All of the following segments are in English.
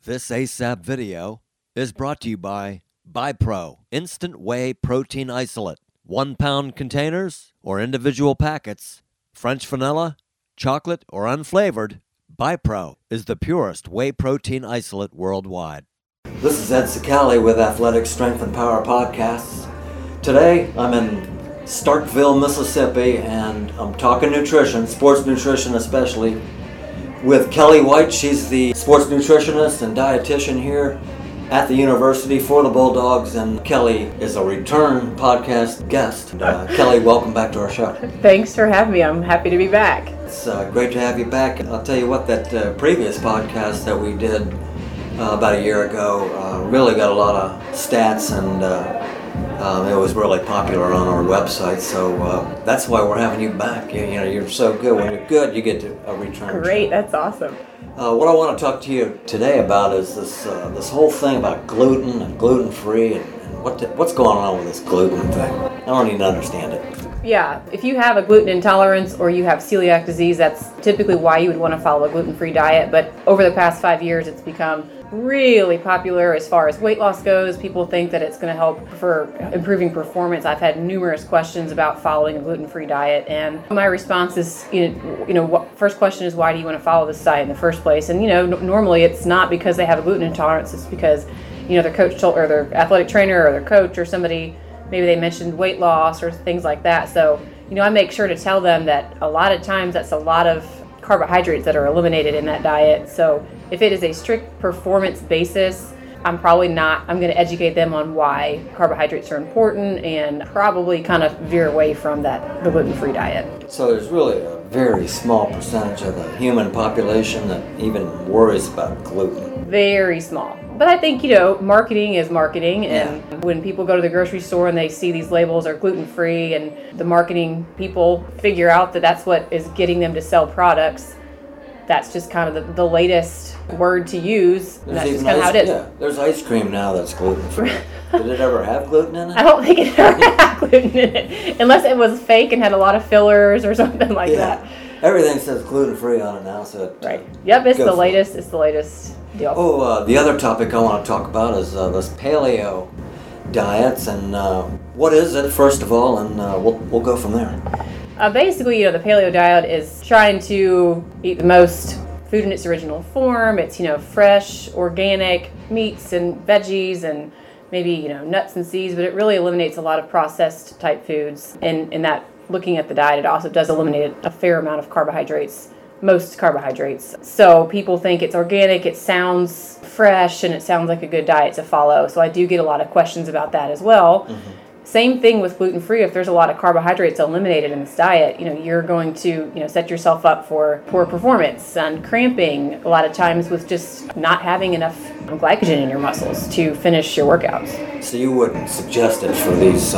This ASAP video is brought to you by BiPro Instant Whey Protein Isolate. 1 pound containers or individual packets, French vanilla, chocolate, or unflavored, BiPro is the purest whey protein isolate worldwide. This is Ed Sicali with Athletic Strength and Power Podcasts. Today I'm in Starkville, Mississippi, and I'm talking nutrition, sports nutrition especially, with Kelly White. She's the sports nutritionist and dietitian here at the university for the Bulldogs, and Kelly is a return podcast guest. Kelly, welcome back to our show. Thanks for having me. I'm happy to be back. It's great to have you back. I'll tell you what, that previous podcast that we did about a year ago really got a lot of stats, and it was really popular on our website, so that's why we're having you back. You're so good. When you're good, you get to return. Great, that's awesome. What I want to talk to you today about is this whole thing about gluten and gluten-free and what's going on with this gluten thing. I don't even understand it. Yeah, if you have a gluten intolerance or you have celiac disease, that's typically why you would want to follow a gluten-free diet. But over the past 5 years, it's become really popular as far as weight loss goes. People think that it's going to help for improving performance. I've had numerous questions about following a gluten-free diet, and my response is, first question is, why do you want to follow this diet in the first place? And normally it's not because they have a gluten intolerance. It's because their coach told, or their athletic trainer or their coach or somebody, maybe they mentioned weight loss or things like that. So I make sure to tell them that a lot of times that's a lot of carbohydrates that are eliminated in that diet. So if it is a strict performance basis, I'm going to educate them on why carbohydrates are important and probably kind of veer away from the gluten-free diet. So there's really a very small percentage of the human population that even worries about gluten. Very small. But I think, marketing is marketing, and when people go to the grocery store and they see these labels are gluten-free, and the marketing people figure out that that's what is getting them to sell products, that's just kind of the latest word to use. And that's just kind of how it is. Yeah, there's ice cream now that's gluten-free. Did it ever have gluten in it? I don't think it ever had gluten in it, unless it was fake and had a lot of fillers or something like that. Everything says gluten-free on it now, so right. Yep, it's the latest. It's the latest deal. Oh, the other topic I want to talk about is this paleo diets, and what is it, first of all, and we'll go from there. Basically, the paleo diet is trying to eat the most food in its original form. It's, fresh, organic meats and veggies and maybe, nuts and seeds, but it really eliminates a lot of processed type foods. And in that, looking at the diet, it also does eliminate a fair amount of carbohydrates, most carbohydrates. So people think it's organic, it sounds fresh, and it sounds like a good diet to follow. So I do get a lot of questions about that as well. Mm-hmm. Same thing with gluten-free. If there's a lot of carbohydrates eliminated in this diet, you're going to, set yourself up for poor performance and cramping a lot of times with just not having enough glycogen in your muscles to finish your workouts. So you wouldn't suggest it for these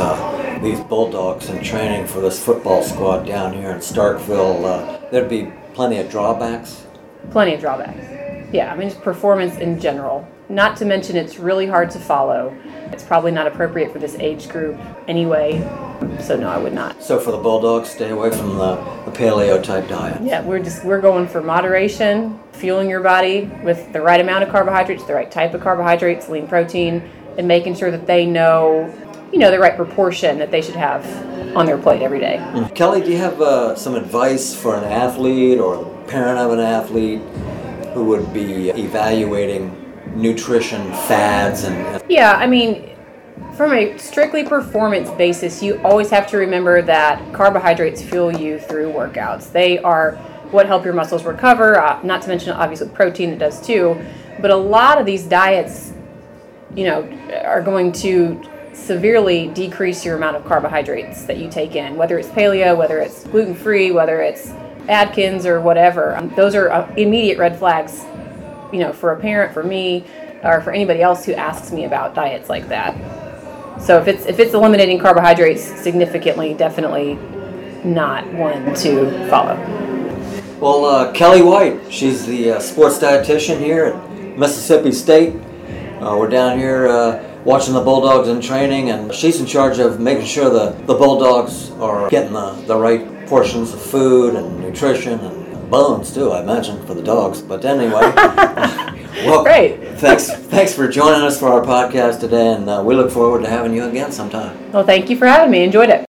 Bulldogs in training for this football squad down here in Starkville? There'd be plenty of drawbacks? Plenty of drawbacks. Yeah, just performance in general. Not to mention it's really hard to follow. It's probably not appropriate for this age group anyway, so no, I would not. So for the Bulldogs, stay away from the paleo type diet. Yeah, we're going for moderation, fueling your body with the right amount of carbohydrates, the right type of carbohydrates, lean protein, and making sure that they know, the right proportion that they should have on their plate every day. Mm-hmm. Kelly, do you have some advice for an athlete or the parent of an athlete who would be evaluating nutrition fads and Yeah, from a strictly performance basis, you always have to remember that carbohydrates fuel you through workouts. They are what help your muscles recover, not to mention obviously protein, it does too. But a lot of these diets, are going to severely decrease your amount of carbohydrates that you take in, whether it's paleo, whether it's gluten-free, whether it's Atkins or whatever. Those are immediate red flags, for a parent, for me, or for anybody else who asks me about diets like that. So if it's eliminating carbohydrates significantly, definitely not one to follow. Well, Kelly White, she's the sports dietitian here at Mississippi State. We're down here watching the Bulldogs in training, and she's in charge of making sure the Bulldogs are getting the right portions of food and nutrition and bones too, I imagine, for the dogs. But anyway, Well, Great. Thanks for joining us for our podcast today, and we look forward to having you again sometime. Well, thank you for having me. Enjoyed it.